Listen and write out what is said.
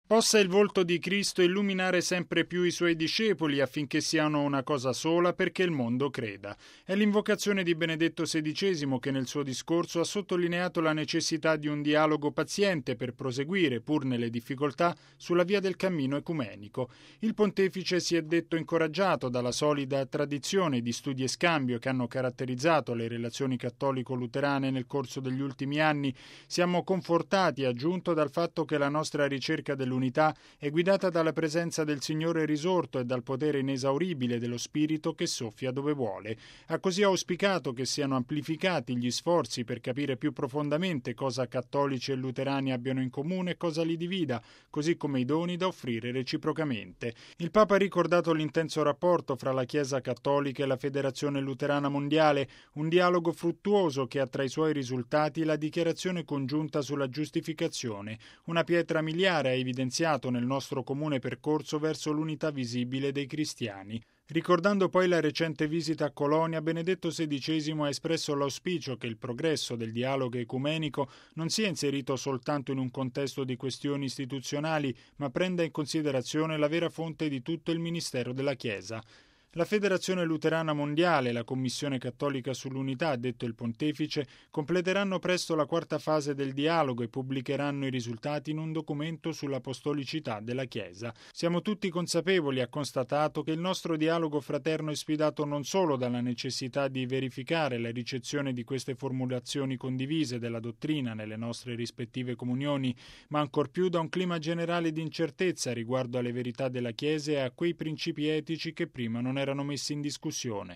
Possa il volto di Cristo illuminare sempre più i suoi discepoli affinché siano una cosa sola perché il mondo creda. È l'invocazione di Benedetto XVI che nel suo discorso ha sottolineato la necessità di un dialogo paziente per proseguire, pur nelle difficoltà, sulla via del cammino ecumenico. Il pontefice si è detto incoraggiato dalla solida tradizione di studi e scambio che hanno caratterizzato le relazioni cattolico-luterane nel corso degli ultimi anni. Siamo confortati, ha aggiunto, dal fatto che la nostra ricerca dell'unità è guidata dalla presenza del Signore risorto e dal potere inesauribile dello Spirito che soffia dove vuole. Ha così auspicato che siano amplificati gli sforzi per capire più profondamente cosa cattolici e luterani abbiano in comune e cosa li divida, così come i doni da offrire reciprocamente. Il Papa ha ricordato l'intenso rapporto fra la Chiesa cattolica e la Federazione Luterana Mondiale, un dialogo fruttuoso che ha tra i suoi risultati la dichiarazione congiunta sulla giustificazione, una pietra miliare ha evidenziato nel nostro comune percorso verso l'unità visibile dei cristiani. Ricordando poi la recente visita a Colonia, Benedetto XVI ha espresso l'auspicio che il progresso del dialogo ecumenico non sia inserito soltanto in un contesto di questioni istituzionali, ma prenda in considerazione la vera fonte di tutto il ministero della Chiesa. La Federazione Luterana Mondiale e la Commissione Cattolica sull'Unità, ha detto il Pontefice, completeranno presto la quarta fase del dialogo e pubblicheranno i risultati in un documento sull'apostolicità della Chiesa. Siamo tutti consapevoli, ha constatato, che il nostro dialogo fraterno è sfidato non solo dalla necessità di verificare la ricezione di queste formulazioni condivise della dottrina nelle nostre rispettive comunioni, ma ancor più da un clima generale di incertezza riguardo alle verità della Chiesa e a quei principi etici che prima non erano messi in discussione.